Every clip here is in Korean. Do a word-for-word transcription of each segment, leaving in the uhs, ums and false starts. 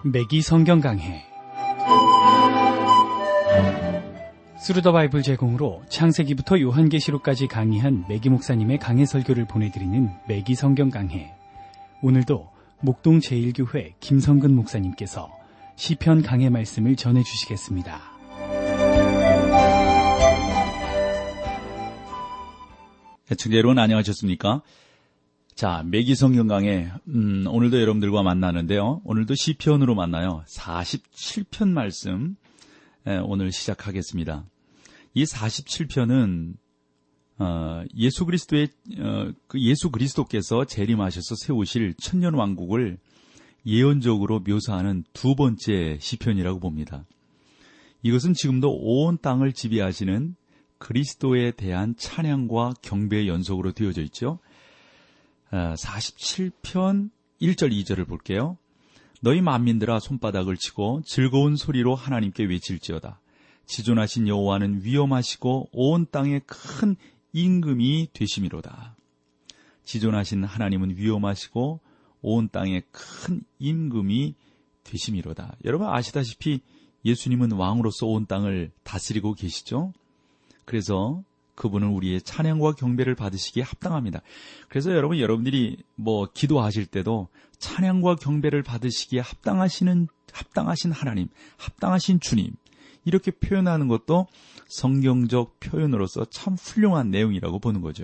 매기 성경 강해 스루더 바이블 제공으로 창세기부터 요한계시록까지 강의한 매기 목사님의 강해 설교를 보내드리는 매기 성경 강해. 오늘도 목동 제일교회 김성근 목사님께서 시편 강해 말씀을 전해주시겠습니다. 애청자 여러분 안녕하셨습니까? 자, 매기 성경 강해, 음, 오늘도 여러분들과 만나는데요. 오늘도 시편으로 만나요. 사십칠 편 말씀 에, 오늘 시작하겠습니다. 이 사십칠 편은 어, 예수 그리스도의 어, 그 예수 그리스도께서 재림하셔서 세우실 천년 왕국을 예언적으로 묘사하는 두 번째 시편이라고 봅니다. 이것은 지금도 온 땅을 지배하시는 그리스도에 대한 찬양과 경배의 연속으로 되어져 있죠. 사십칠 편 일 절 이 절을 볼게요. 너희 만민들아 손바닥을 치고 즐거운 소리로 하나님께 외칠지어다. 지존하신 여호와는 위엄하시고 온 땅에 큰 임금이 되심이로다. 지존하신 하나님은 위엄하시고 온 땅에 큰 임금이 되심이로다. 여러분 아시다시피 예수님은 왕으로서 온 땅을 다스리고 계시죠. 그래서 그분은 우리의 찬양과 경배를 받으시기에 합당합니다. 그래서 여러분, 여러분들이 뭐 기도하실 때도 찬양과 경배를 받으시기에 합당하시는, 합당하신 하나님, 합당하신 주님, 이렇게 표현하는 것도 성경적 표현으로서 참 훌륭한 내용이라고 보는 거죠.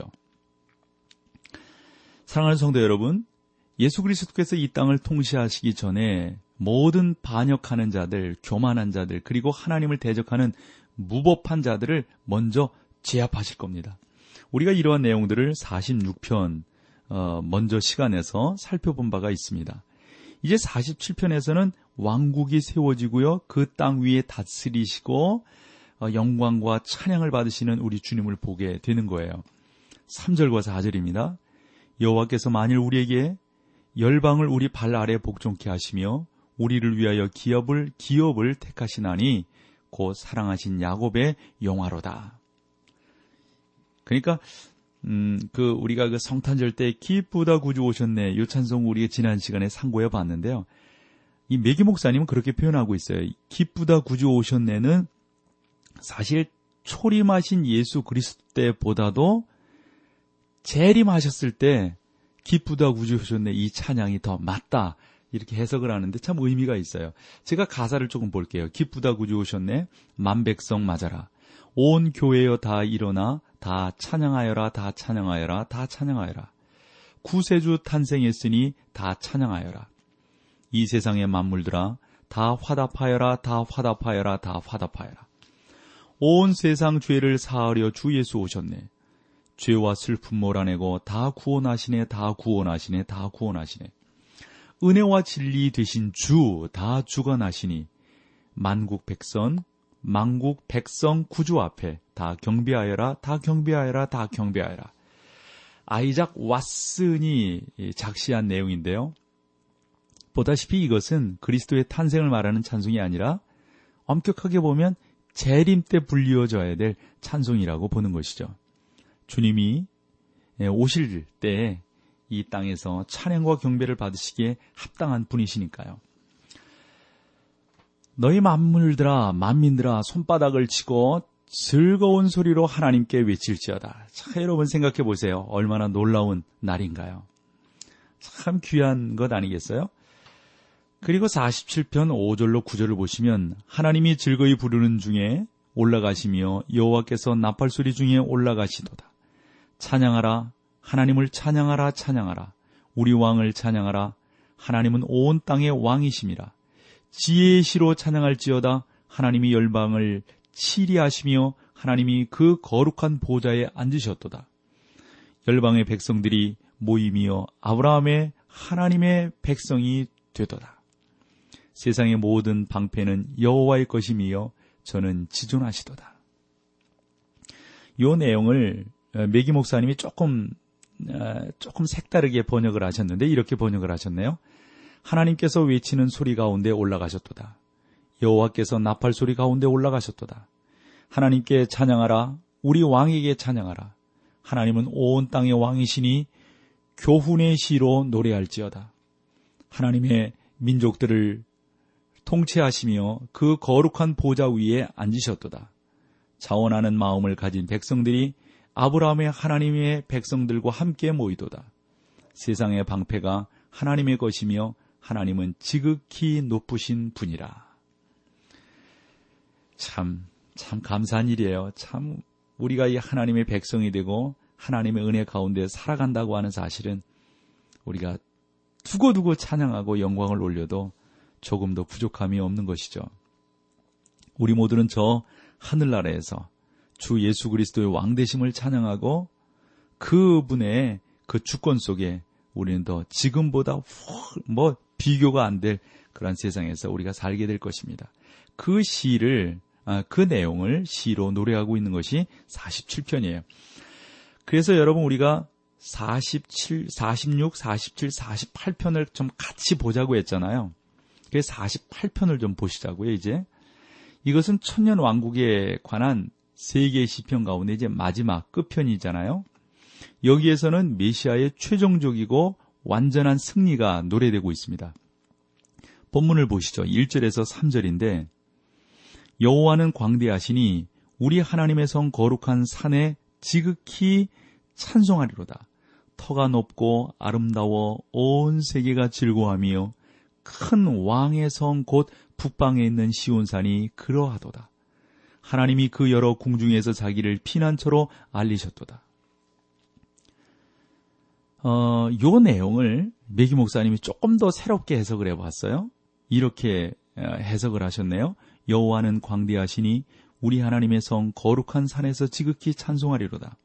사랑하는 성도 여러분, 예수 그리스도께서 이 땅을 통치하시기 전에 모든 반역하는 자들, 교만한 자들, 그리고 하나님을 대적하는 무법한 자들을 먼저 제압하실 겁니다. 우리가 이러한 내용들을 사십육 편 어, 먼저 시간에서 살펴본 바가 있습니다. 이제 사십칠 편에서는 왕국이 세워지고요, 그 땅 위에 다스리시고 어, 영광과 찬양을 받으시는 우리 주님을 보게 되는 거예요. 삼 절과 사 절입니다. 여호와께서 만일 우리에게 열방을 우리 발 아래 복종케 하시며 우리를 위하여 기업을 기업을 택하시나니 곧 사랑하신 야곱의 영화로다. 그러니까 음, 그 우리가 그 성탄절 때 기쁘다 구주 오셨네, 이 찬송 우리가 지난 시간에 상고해 봤는데요. 이 매기 목사님은 그렇게 표현하고 있어요. 기쁘다 구주 오셨네는 사실 초림하신 예수 그리스도 때보다도 재림하셨을 때 기쁘다 구주 오셨네, 이 찬양이 더 맞다, 이렇게 해석을 하는데 참 의미가 있어요. 제가 가사를 조금 볼게요. 기쁘다 구주 오셨네, 만백성 맞아라. 온 교회여 다 일어나 다 찬양하여라, 다 찬양하여라, 다 찬양하여라. 구세주 탄생했으니 다 찬양하여라. 이 세상의 만물들아 다 화답하여라, 다 화답하여라, 다 화답하여라. 온 세상 죄를 사하려 주 예수 오셨네. 죄와 슬픔 몰아내고 다 구원하시네, 다 구원하시네, 다 구원하시네. 은혜와 진리 되신 주 다 주관하시니 만국 백성 만국 백성 구주 앞에 다 경배하여라, 다 경배하여라, 다 경배하여라. 아이작 왓슨이 작시한 내용인데요. 보다시피 이것은 그리스도의 탄생을 말하는 찬송이 아니라 엄격하게 보면 재림 때 불리워져야 될 찬송이라고 보는 것이죠. 주님이 오실 때 이 땅에서 찬양과 경배를 받으시기에 합당한 분이시니까요. 너희 만물들아, 만민들아, 손바닥을 치고 즐거운 소리로 하나님께 외칠지어다. 자, 여러분 생각해 보세요. 얼마나 놀라운 날인가요? 참 귀한 것 아니겠어요? 그리고 사십칠 편 오 절로 구 절을 보시면 하나님이 즐거이 부르는 중에 올라가시며 여호와께서 나팔소리 중에 올라가시도다. 찬양하라, 하나님을 찬양하라, 찬양하라. 우리 왕을 찬양하라. 하나님은 온 땅의 왕이심이라. 지혜의 시로 찬양할지어다. 하나님이 열방을 치리하시며 하나님이 그 거룩한 보좌에 앉으셨도다. 열방의 백성들이 모임이여 아브라함의 하나님의 백성이 되도다. 세상의 모든 방패는 여호와의 것이며 저는 지존하시도다. 이 내용을 매기 목사님이 조금 조금 색다르게 번역을 하셨는데 이렇게 번역을 하셨네요. 하나님께서 외치는 소리 가운데 올라가셨도다. 여호와께서 나팔 소리 가운데 올라가셨도다. 하나님께 찬양하라. 우리 왕에게 찬양하라. 하나님은 온 땅의 왕이시니 교훈의 시로 노래할지어다. 하나님의 민족들을 통치하시며 그 거룩한 보좌 위에 앉으셨도다. 자원하는 마음을 가진 백성들이 아브라함의 하나님의 백성들과 함께 모이도다. 세상의 방패가 하나님의 것이며 하나님은 지극히 높으신 분이라. 참, 참 감사한 일이에요. 참 우리가 이 하나님의 백성이 되고 하나님의 은혜 가운데 살아간다고 하는 사실은 우리가 두고두고 찬양하고 영광을 올려도 조금도 부족함이 없는 것이죠. 우리 모두는 저 하늘나라에서 주 예수 그리스도의 왕되심을 찬양하고 그분의 그 주권 속에 우리는 더 지금보다 뭐 비교가 안 될 그런 세상에서 우리가 살게 될 것입니다. 그 시를, 그 내용을 시로 노래하고 있는 것이 사십칠 편이에요. 그래서 여러분 우리가 사십칠, 사십육, 사십칠, 사십팔 편을 좀 같이 보자고 했잖아요. 그래서 사십팔 편을 좀 보시자고요, 이제. 이것은 천년 왕국에 관한 세 개의 시편 가운데 이제 마지막 끝편이잖아요. 여기에서는 메시아의 최종적이고 완전한 승리가 노래되고 있습니다. 본문을 보시죠. 일 절에서 삼 절인데 여호와는 광대하시니 우리 하나님의 성 거룩한 산에 지극히 찬송하리로다. 터가 높고 아름다워 온 세계가 즐거워하며 큰 왕의 성 곧 북방에 있는 시온산이 그러하도다. 하나님이 그 여러 궁중에서 자기를 피난처로 알리셨도다. 어, 요 내용을 매기 목사님이 조금 더 새롭게 해석을 해봤어요. 이렇게 해석을 하셨네요. 여호와는 광대하시니 우리 하나님의 성 거룩한 산에서 지극히 찬송하리로다.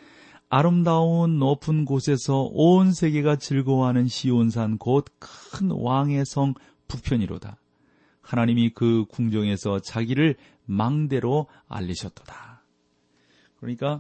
아름다운 높은 곳에서 온 세계가 즐거워하는 시온산 곧 큰 왕의 성 북편이로다. 하나님이 그 궁정에서 자기를 망대로 알리셨도다. 그러니까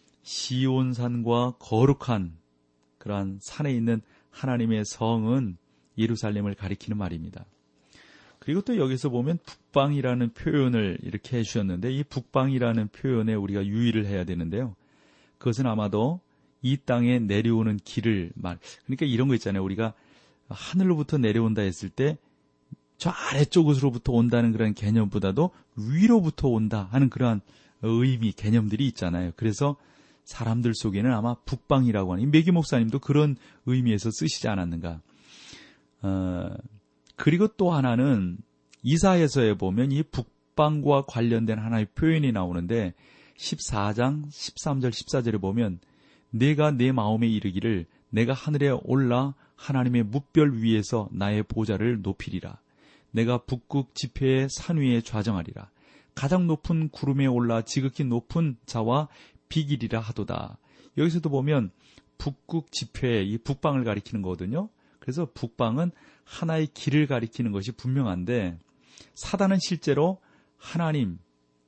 시온산과 거룩한 그러한 산에 있는 하나님의 성은 예루살렘을 가리키는 말입니다. 그리고 또 여기서 보면 북방이라는 표현을 이렇게 해주셨는데 이 북방이라는 표현에 우리가 유의를 해야 되는데요. 그것은 아마도 이 땅에 내려오는 길을 말, 그러니까 이런 거 있잖아요. 우리가 하늘로부터 내려온다 했을 때 저 아래쪽으로부터 온다는 그런 개념보다도 위로부터 온다 하는 그러한 의미, 개념들이 있잖아요. 그래서 사람들 속에는 아마 북방이라고 하는, 매기 목사님도 그런 의미에서 쓰시지 않았는가. 어, 그리고 또 하나는 이사야서에 보면 이 북방과 관련된 하나의 표현이 나오는데 십사 장 십삼 절 십사 절에 보면 내가 내 마음에 이르기를 내가 하늘에 올라 하나님의 뭇별 위에서 나의 보좌를 높이리라. 내가 북극 지폐의 산 위에 좌정하리라. 가장 높은 구름에 올라 지극히 높은 자와 비기리라 하도다. 여기서도 보면 북극 지폐, 이 북방을 가리키는 거거든요. 그래서 북방은 하나의 길을 가리키는 것이 분명한데 사단은 실제로 하나님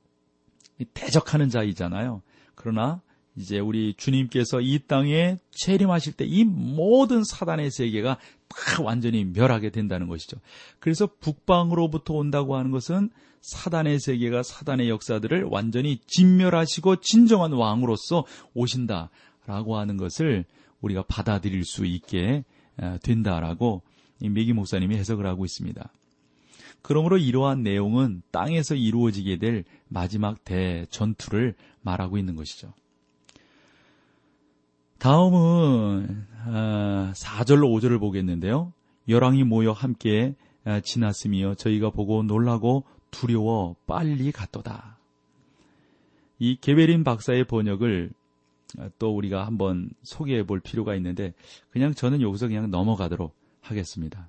대적하는 자이잖아요. 그러나 이제 우리 주님께서 이 땅에 재림하실 때 이 모든 사단의 세계가 다 완전히 멸하게 된다는 것이죠. 그래서 북방으로부터 온다고 하는 것은 사단의 세계가 사단의 역사들을 완전히 진멸하시고 진정한 왕으로서 오신다라고 하는 것을 우리가 받아들일 수 있게 된다라고 매기 목사님이 해석을 하고 있습니다. 그러므로 이러한 내용은 땅에서 이루어지게 될 마지막 대전투를 말하고 있는 것이죠. 다음은 사 절로 오 절을 보겠는데요. 열왕이 모여 함께 지났으며 저희가 보고 놀라고 두려워 빨리 갔도다. 이 게베린 박사의 번역을 또 우리가 한번 소개해 볼 필요가 있는데 그냥 저는 여기서 그냥 넘어가도록 하겠습니다.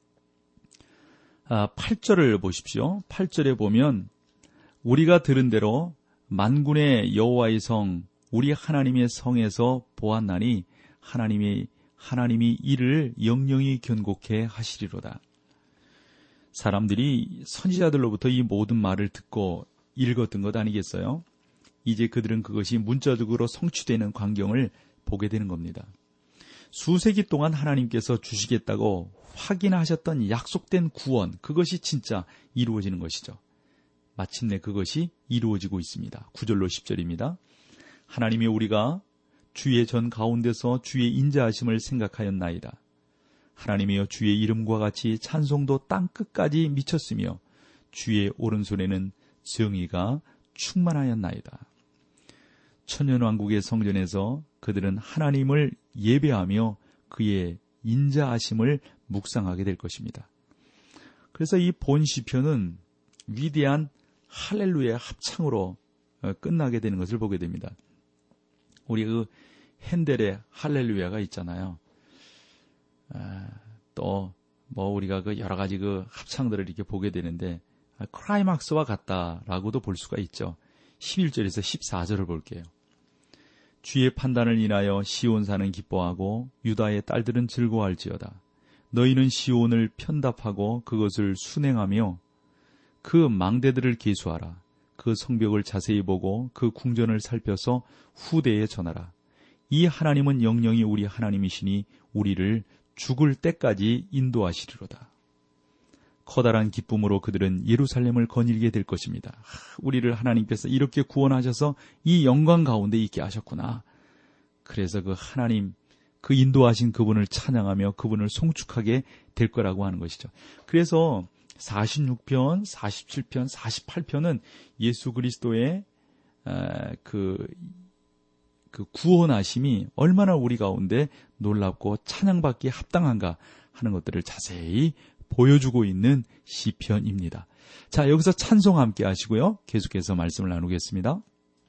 팔 절을 보십시오. 팔 절에 보면 우리가 들은 대로 만군의 여호와의 성 우리 하나님의 성에서 보았나니 하나님이 하나님이 이를 영영히 견고케 하시리로다. 사람들이 선지자들로부터 이 모든 말을 듣고 읽었던 것 아니겠어요? 이제 그들은 그것이 문자적으로 성취되는 광경을 보게 되는 겁니다. 수세기 동안 하나님께서 주시겠다고 확인하셨던 약속된 구원, 그것이 진짜 이루어지는 것이죠. 마침내 그것이 이루어지고 있습니다. 구 절로 십 절입니다. 하나님이 우리가 주의 전 가운데서 주의 인자하심을 생각하였나이다. 하나님이여 주의 이름과 같이 찬송도 땅끝까지 미쳤으며 주의 오른손에는 정의가 충만하였나이다. 천년왕국의 성전에서 그들은 하나님을 예배하며 그의 인자하심을 묵상하게 될 것입니다. 그래서 이 본 시편은 위대한 할렐루야 합창으로 끝나게 되는 것을 보게 됩니다. 우리 그 핸델의 할렐루야가 있잖아요. 아, 또 뭐 우리가 그 여러 가지 그 합창들을 이렇게 보게 되는데 크라이막스와 같다라고도 볼 수가 있죠. 십일 절에서 십사 절을 볼게요. 주의 판단을 인하여 시온산은 기뻐하고 유다의 딸들은 즐거워할지어다. 너희는 시온을 편답하고 그것을 순행하며 그 망대들을 계수하라. 그 성벽을 자세히 보고 그 궁전을 살펴서 후대에 전하라. 이 하나님은 영영이 우리 하나님이시니 우리를 죽을 때까지 인도하시리로다. 커다란 기쁨으로 그들은 예루살렘을 거닐게 될 것입니다. 하, 우리를 하나님께서 이렇게 구원하셔서 이 영광 가운데 있게 하셨구나. 그래서 그 하나님, 그 인도하신 그분을 찬양하며 그분을 송축하게 될 거라고 하는 것이죠. 그래서 사십육 편, 사십칠 편, 사십팔 편은 예수 그리스도의 그, 그 구원하심이 얼마나 우리 가운데 놀랍고 찬양받기에 합당한가 하는 것들을 자세히 보여주고 있는 시편입니다. 자, 여기서 찬송 함께 하시고요. 계속해서 말씀을 나누겠습니다.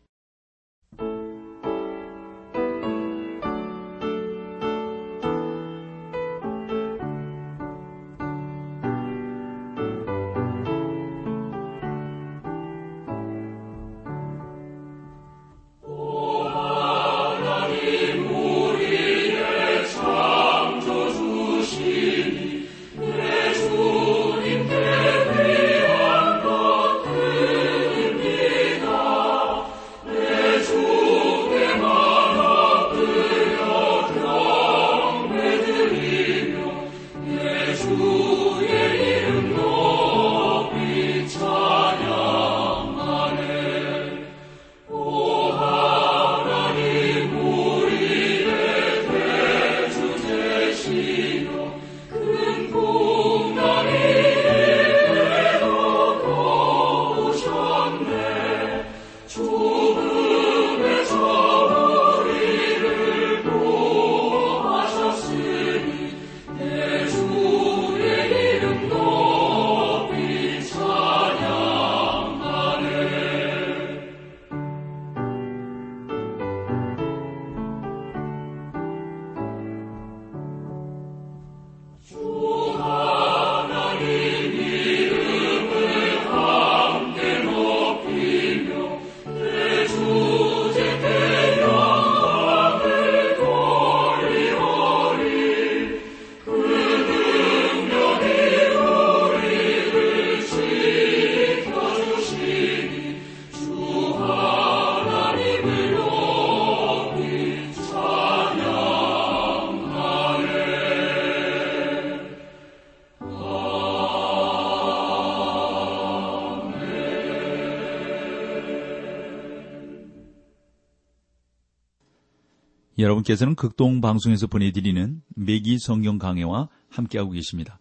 여러분께서는 극동방송에서 보내드리는 매기 성경 강해와 함께하고 계십니다.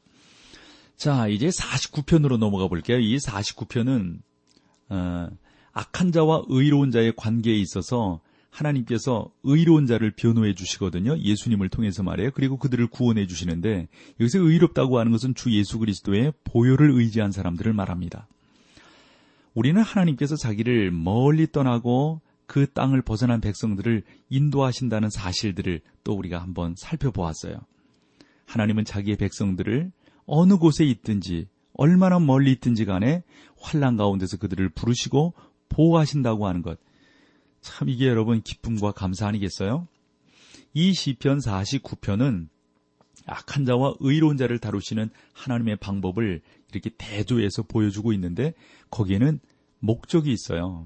자, 이제 사십구 편으로 넘어가 볼게요. 이 사십구 편은 어, 악한 자와 의로운 자의 관계에 있어서 하나님께서 의로운 자를 변호해 주시거든요. 예수님을 통해서 말해요. 그리고 그들을 구원해 주시는데 여기서 의롭다고 하는 것은 주 예수 그리스도의 보혈을 의지한 사람들을 말합니다. 우리는 하나님께서 자기를 멀리 떠나고 그 땅을 벗어난 백성들을 인도하신다는 사실들을 또 우리가 한번 살펴보았어요. 하나님은 자기의 백성들을 어느 곳에 있든지 얼마나 멀리 있든지 간에 환난 가운데서 그들을 부르시고 보호하신다고 하는 것. 참 이게 여러분 기쁨과 감사 아니겠어요? 이 시편 사십구 편은 악한 자와 의로운 자를 다루시는 하나님의 방법을 이렇게 대조해서 보여주고 있는데 거기에는 목적이 있어요.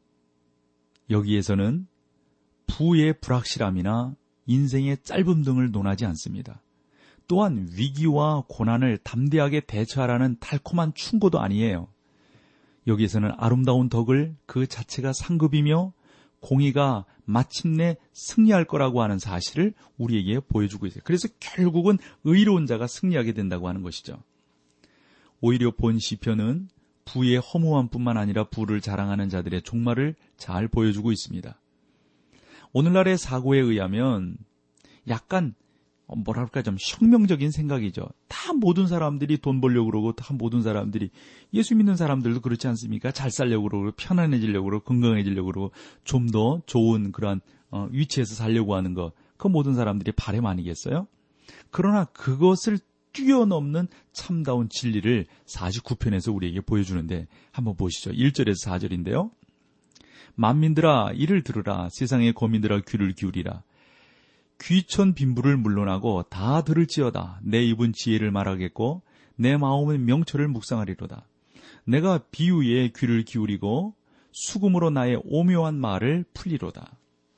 여기에서는 부의 불확실함이나 인생의 짧음 등을 논하지 않습니다. 또한 위기와 고난을 담대하게 대처하라는 달콤한 충고도 아니에요. 여기에서는 아름다운 덕을 그 자체가 상급이며 공의가 마침내 승리할 거라고 하는 사실을 우리에게 보여주고 있어요. 그래서 결국은 의로운 자가 승리하게 된다고 하는 것이죠. 오히려 본 시편은 부의 허무함뿐만 아니라 부를 자랑하는 자들의 종말을 잘 보여주고 있습니다. 오늘날의 사고에 의하면 약간 뭐랄까 좀 혁명적인 생각이죠. 다 모든 사람들이 돈 벌려고 그러고 다 모든 사람들이 예수 믿는 사람들도 그렇지 않습니까? 잘 살려고 그러고 편안해지려고 그러고 건강해지려고 그러고 좀 더 좋은 그런 어, 위치에서 살려고 하는 거, 그 모든 사람들이 바람 아니겠어요? 그러나 그것을 뛰어넘는 참다운 진리를 사십구 편에서 우리에게 보여주는데 한번 보시죠. 일 절에서 사 절인데요. 만민들아 이를 들으라. 세상의 거민들아 귀를 기울이라. 귀천 빈부를 물러나고 다 들을지어다. 내 입은 지혜를 말하겠고 내 마음은 명철을 묵상하리로다. 내가 비유에 귀를 기울이고 수금으로 나의 오묘한 말을 풀리로다.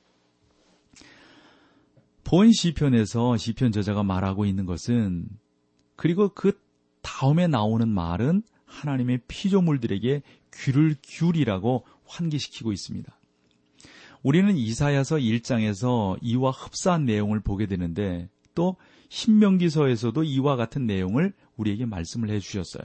본 시편에서 시편 저자가 말하고 있는 것은, 그리고 그 다음에 나오는 말은 하나님의 피조물들에게 귀를 기울이라고 환기시키고 있습니다. 우리는 이사야서 일 장에서 이와 흡사한 내용을 보게 되는데 또 신명기서에서도 이와 같은 내용을 우리에게 말씀을 해주셨어요.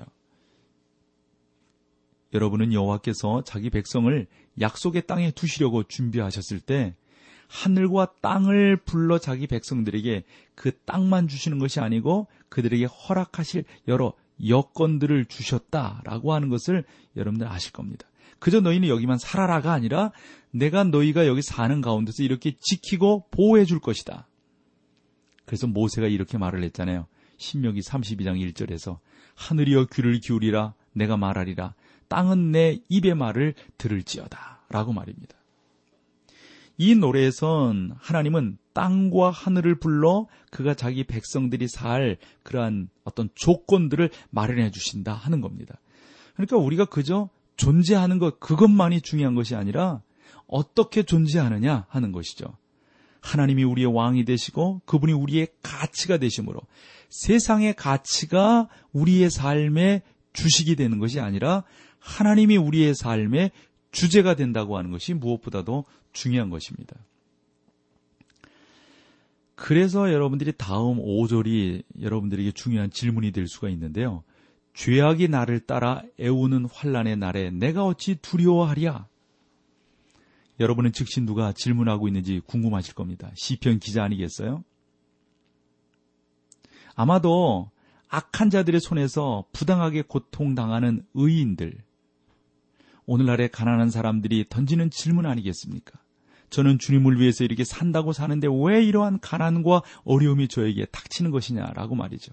여러분은 여호와께서 자기 백성을 약속의 땅에 두시려고 준비하셨을 때 하늘과 땅을 불러 자기 백성들에게 그 땅만 주시는 것이 아니고 그들에게 허락하실 여러 여건들을 주셨다라고 하는 것을 여러분들 아실 겁니다. 그저 너희는 여기만 살아라가 아니라 내가 너희가 여기 사는 가운데서 이렇게 지키고 보호해 줄 것이다. 그래서 모세가 이렇게 말을 했잖아요. 신명기 삼십이 장 일 절에서 하늘이여 귀를 기울이라. 내가 말하리라. 땅은 내 입의 말을 들을지어다 라고 말입니다. 이 노래에선 하나님은 땅과 하늘을 불러 그가 자기 백성들이 살 그러한 어떤 조건들을 마련해 주신다 하는 겁니다. 그러니까 우리가 그저 존재하는 것, 그것만이 중요한 것이 아니라 어떻게 존재하느냐 하는 것이죠. 하나님이 우리의 왕이 되시고 그분이 우리의 가치가 되심으로 세상의 가치가 우리의 삶에 주식이 되는 것이 아니라 하나님이 우리의 삶의 주제가 된다고 하는 것이 무엇보다도 중요한 것입니다. 그래서 여러분들이 다음 오 절이 여러분들에게 중요한 질문이 될 수가 있는데요. 죄악이 나를 따라 애우는 환난의 날에 내가 어찌 두려워하랴? 여러분은 즉시 누가 질문하고 있는지 궁금하실 겁니다. 시편 기자 아니겠어요? 아마도 악한 자들의 손에서 부당하게 고통당하는 의인들, 오늘날의 가난한 사람들이 던지는 질문 아니겠습니까? 저는 주님을 위해서 이렇게 산다고 사는데 왜 이러한 가난과 어려움이 저에게 닥치는 것이냐라고 말이죠.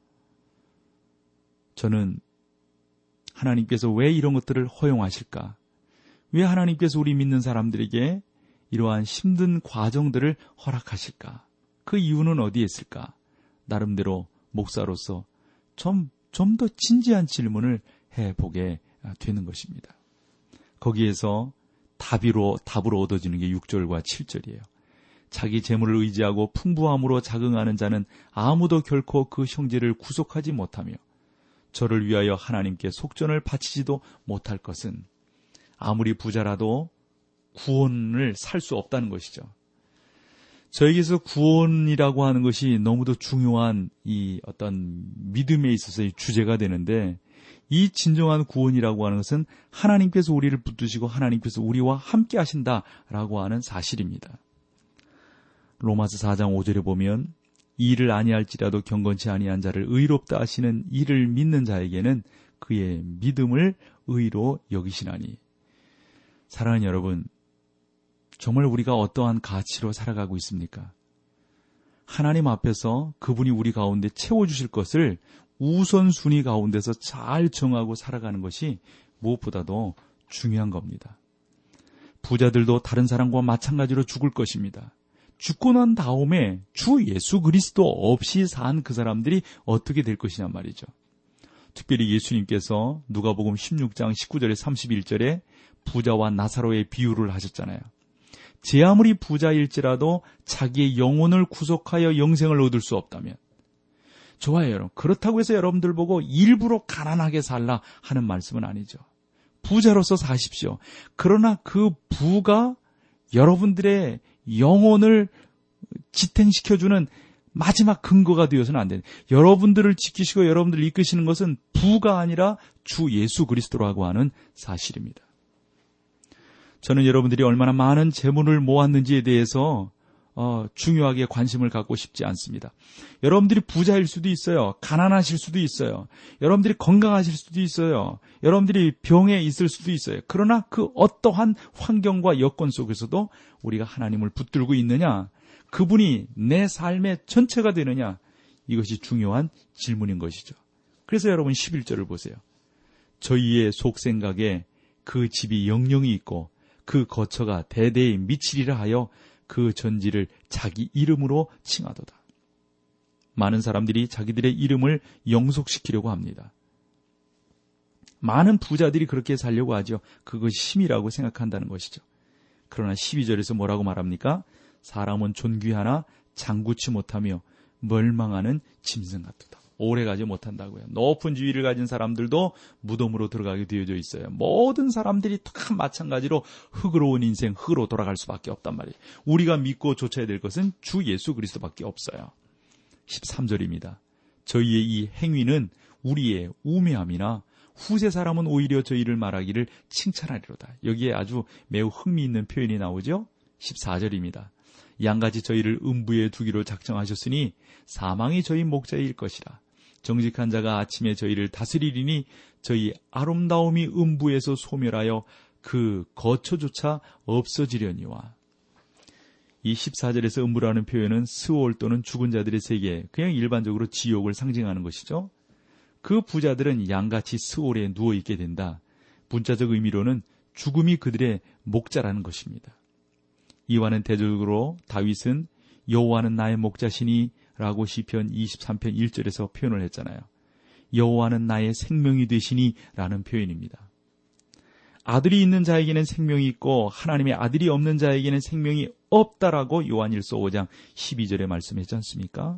저는 하나님께서 왜 이런 것들을 허용하실까? 왜 하나님께서 우리 믿는 사람들에게 이러한 힘든 과정들을 허락하실까? 그 이유는 어디에 있을까? 나름대로 목사로서 좀, 좀 더 진지한 질문을 해보게 되는 것입니다. 거기에서 답으로, 답으로 얻어지는 게 육 절과 칠 절이에요. 자기 재물을 의지하고 풍부함으로 자긍하는 자는 아무도 결코 그 형제를 구속하지 못하며 저를 위하여 하나님께 속전을 바치지도 못할 것은 아무리 부자라도 구원을 살 수 없다는 것이죠. 저에게서 구원이라고 하는 것이 너무도 중요한 이 어떤 믿음에 있어서의 주제가 되는데 이 진정한 구원이라고 하는 것은 하나님께서 우리를 붙드시고 하나님께서 우리와 함께 하신다라고 하는 사실입니다. 로마서 사 장 오 절에 보면 이 일을 아니할지라도 경건치 아니한 자를 의롭다 하시는 이를 믿는 자에게는 그의 믿음을 의로 여기시나니. 사랑하는 여러분, 정말 우리가 어떠한 가치로 살아가고 있습니까? 하나님 앞에서 그분이 우리 가운데 채워주실 것을 우선순위 가운데서 잘 정하고 살아가는 것이 무엇보다도 중요한 겁니다. 부자들도 다른 사람과 마찬가지로 죽을 것입니다. 죽고 난 다음에 주 예수 그리스도 없이 산 그 사람들이 어떻게 될 것이냐 말이죠. 특별히 예수님께서 누가복음 십육 장 십구 절에 삼십일 절에 부자와 나사로의 비유를 하셨잖아요. 제 아무리 부자일지라도 자기의 영혼을 구속하여 영생을 얻을 수 없다면, 좋아요 여러분, 그렇다고 해서 여러분들 보고 일부러 가난하게 살라 하는 말씀은 아니죠. 부자로서 사십시오. 그러나 그 부가 여러분들의 영혼을 지탱시켜주는 마지막 근거가 되어서는 안 됩니다. 여러분들을 지키시고 여러분들을 이끄시는 것은 부가 아니라 주 예수 그리스도라고 하는 사실입니다. 저는 여러분들이 얼마나 많은 재물을 모았는지에 대해서 어, 중요하게 관심을 갖고 싶지 않습니다. 여러분들이 부자일 수도 있어요. 가난하실 수도 있어요. 여러분들이 건강하실 수도 있어요. 여러분들이 병에 있을 수도 있어요. 그러나 그 어떠한 환경과 여건 속에서도 우리가 하나님을 붙들고 있느냐, 그분이 내 삶의 전체가 되느냐, 이것이 중요한 질문인 것이죠. 그래서 여러분 십일 절을 보세요. 저희의 속생각에 그 집이 영영이 있고 그 거처가 대대에 미치리라 하여 그 전지를 자기 이름으로 칭하도다. 많은 사람들이 자기들의 이름을 영속시키려고 합니다. 많은 부자들이 그렇게 살려고 하죠. 그것이 힘이라고 생각한다는 것이죠. 그러나 십이 절에서 뭐라고 말합니까? 사람은 존귀하나 장구치 못하며 멸망하는 짐승 같도다. 오래가지 못한다고요. 높은 지위를 가진 사람들도 무덤으로 들어가게 되어져 있어요. 모든 사람들이 다 마찬가지로 흙으로 온 인생, 흙으로 돌아갈 수밖에 없단 말이에요. 우리가 믿고 좇아야 될 것은 주 예수 그리스도밖에 없어요. 십삼 절입니다. 저희의 이 행위는 우리의 우매함이나 후세 사람은 오히려 저희를 말하기를 칭찬하리로다. 여기에 아주 매우 흥미있는 표현이 나오죠. 십사 절입니다. 양같이 저희를 음부에 두기로 작정하셨으니 사망이 저희 목자일 것이라. 정직한 자가 아침에 저희를 다스리리니 저희 아름다움이 음부에서 소멸하여 그 거처조차 없어지려니와. 이 십사 절에서 음부라는 표현은 스올 또는 죽은 자들의 세계, 그냥 일반적으로 지옥을 상징하는 것이죠. 그 부자들은 양같이 스올에 누워있게 된다. 문자적 의미로는 죽음이 그들의 목자라는 것입니다. 이와는 대조적으로 다윗은 여호와는 나의 목자시니 라고 시편 이십삼 편 일 절에서 표현을 했잖아요. 여호와는 나의 생명이 되시니 라는 표현입니다. 아들이 있는 자에게는 생명이 있고 하나님의 아들이 없는 자에게는 생명이 없다라고 요한일서 오 장 십이 절에 말씀했지 않습니까?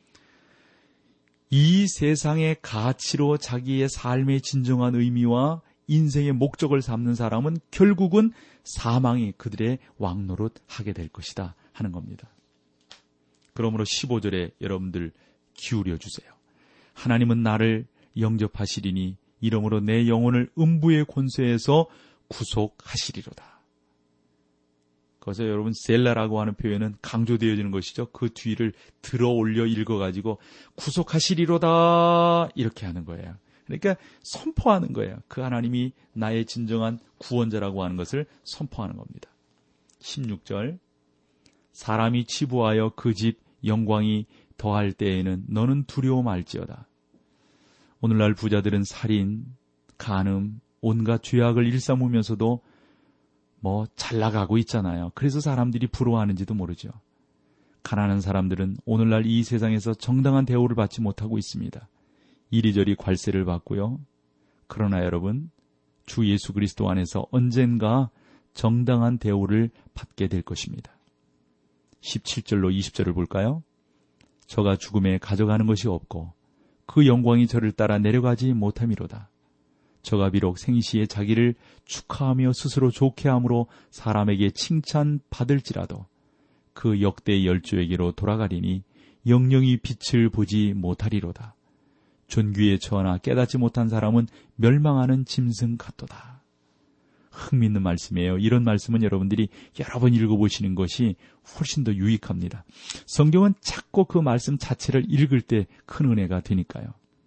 이 세상의 가치로 자기의 삶의 진정한 의미와 인생의 목적을 삼는 사람은 결국은 사망이 그들의 왕노릇 하게 될 것이다 하는 겁니다. 그러므로 십오 절에 여러분들 기울여 주세요. 하나님은 나를 영접하시리니 이러므로 내 영혼을 음부의 권세에서 구속하시리로다. 그래서 여러분 셀라라고 하는 표현은 강조되어지는 것이죠. 그 뒤를 들어 올려 읽어가지고 구속하시리로다 이렇게 하는 거예요. 그러니까 선포하는 거예요. 그 하나님이 나의 진정한 구원자라고 하는 것을 선포하는 겁니다. 십육 절 사람이 치부하여 그 집 영광이 더할 때에는 너는 두려워 말지어다. 오늘날 부자들은 살인, 간음, 온갖 죄악을 일삼으면서도 뭐 잘 나가고 있잖아요. 그래서 사람들이 부러워하는지도 모르죠. 가난한 사람들은 오늘날 이 세상에서 정당한 대우를 받지 못하고 있습니다. 이리저리 관세를 받고요. 그러나 여러분, 주 예수 그리스도 안에서 언젠가 정당한 대우를 받게 될 것입니다. 십칠 절로 이십 절을 볼까요? 저가 죽음에 가져가는 것이 없고 그 영광이 저를 따라 내려가지 못함이로다. 저가 비록 생시에 자기를 축하하며 스스로 좋게 함으로 사람에게 칭찬받을지라도 그 역대 열조에게로 돌아가리니 영영이 빛을 보지 못하리로다. 존귀에 처하나 깨닫지 못한 사람은 멸망하는 짐승 같도다. 흥미있는 말씀이에요. 이런 말씀은 여러분들이 여러 번 읽어보시는 것이 훨씬 더 유익합니다. 성경은 자꾸 그 말씀 자체를 읽을 때 큰 은혜가 되니까요.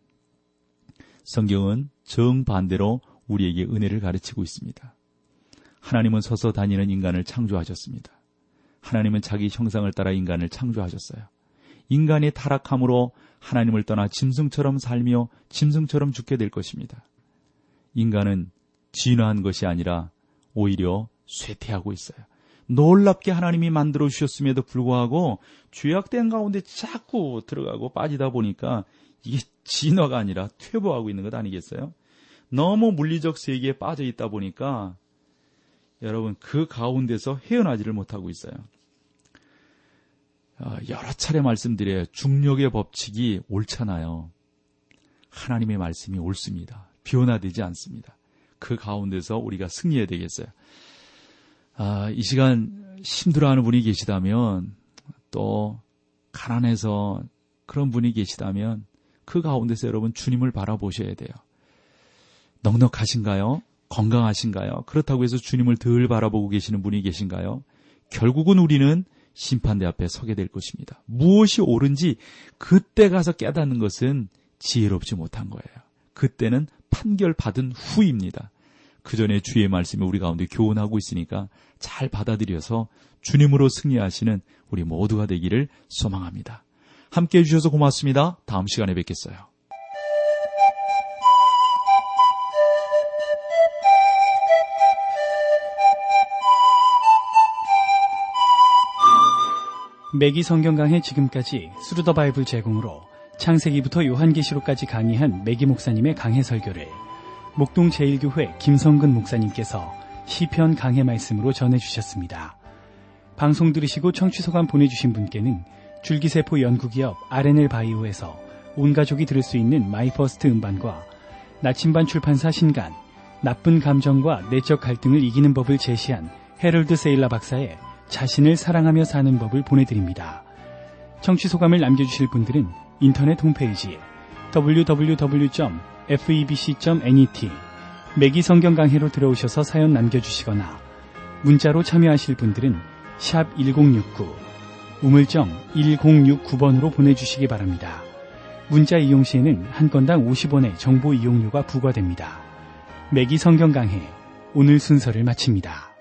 성경은 정반대로 우리에게 은혜를 가르치고 있습니다. 하나님은 서서 다니는 인간을 창조하셨습니다. 하나님은 자기 형상을 따라 인간을 창조하셨어요. 인간이 타락함으로 하나님을 떠나 짐승처럼 살며 짐승처럼 죽게 될 것입니다. 인간은 진화한 것이 아니라 오히려 쇠퇴하고 있어요. 놀랍게 하나님이 만들어 주셨음에도 불구하고 죄악된 가운데 자꾸 들어가고 빠지다 보니까 이게 진화가 아니라 퇴보하고 있는 것 아니겠어요? 너무 물리적 세계에 빠져 있다 보니까 여러분 그 가운데서 헤어나지를 못하고 있어요. 여러 차례 말씀드려요. 중력의 법칙이 옳잖아요. 하나님의 말씀이 옳습니다. 변화되지 않습니다. 그 가운데서 우리가 승리해야 되겠어요. 아, 이 시간 힘들어하는 분이 계시다면, 또 가난해서 그런 분이 계시다면 그 가운데서 여러분 주님을 바라보셔야 돼요. 넉넉하신가요? 건강하신가요? 그렇다고 해서 주님을 덜 바라보고 계시는 분이 계신가요? 결국은 우리는 심판대 앞에 서게 될 것입니다. 무엇이 옳은지 그때 가서 깨닫는 것은 지혜롭지 못한 거예요. 그때는 판결받은 후입니다. 그 전에 주의 말씀이 우리 가운데 교훈하고 있으니까 잘 받아들여서 주님으로 승리하시는 우리 모두가 되기를 소망합니다. 함께 해주셔서 고맙습니다. 다음 시간에 뵙겠어요. 매기 성경 강해 지금까지 스루 더 바이블 제공으로 창세기부터 요한계시록까지 강의한 매기 목사님의 강해 설교를 목동 제일교회 김성근 목사님께서 시편 강해 말씀으로 전해주셨습니다. 방송 들으시고 청취소감 보내주신 분께는 줄기세포 연구기업 알엔엘 바이오에서 온가족이 들을 수 있는 마이퍼스트 음반과 나침반 출판사 신간, 나쁜 감정과 내적 갈등을 이기는 법을 제시한 헤럴드 세일라 박사의 자신을 사랑하며 사는 법을 보내드립니다. 청취소감을 남겨주실 분들은 인터넷 홈페이지 더블유 더블유 더블유 점 에프이비씨 점 넷 매기 성경 강해로 들어오셔서 사연 남겨주시거나 문자로 참여하실 분들은 샵 일공육구 우물정 일공육구 번으로 보내주시기 바랍니다. 문자 이용 시에는 한 건당 오십 원의 정보 이용료가 부과됩니다. 매기 성경 강해 오늘 순서를 마칩니다.